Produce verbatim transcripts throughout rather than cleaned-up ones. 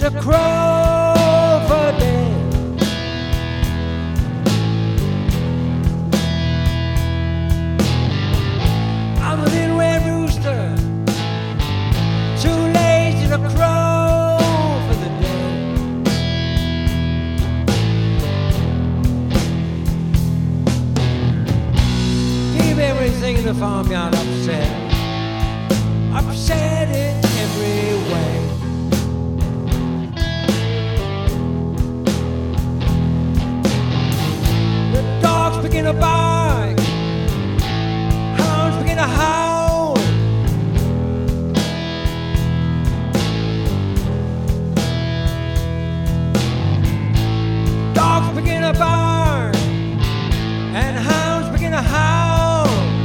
a crow for day. I'm a little red rooster, too lazy to crow for the day. Keep everything in the farmyard upset, upset in every way. The dogs begin to bark, hounds begin to howl. Dogs begin to bark and hounds begin to howl.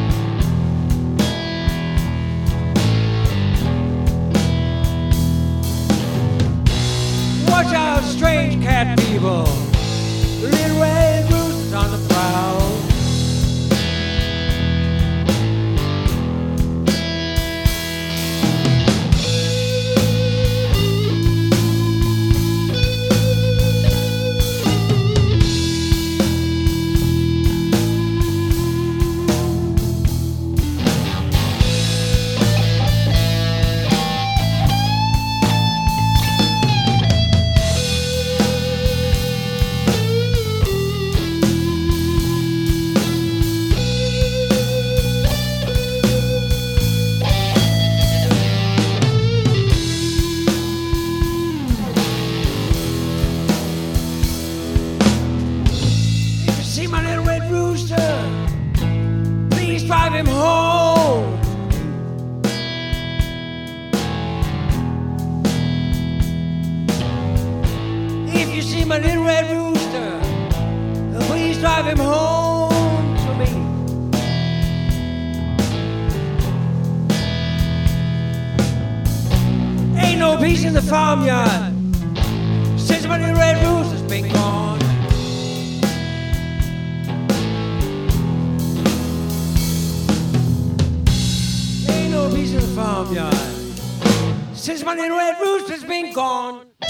Watch out, strange cat people, little red roosters on the prowl. See my little red rooster, please drive him home. If you see my little red rooster, please drive him home to me. Ain't no peace in the farmyard since my little red rooster's been gone. Peace in the farmyard since my little red rooster's been gone.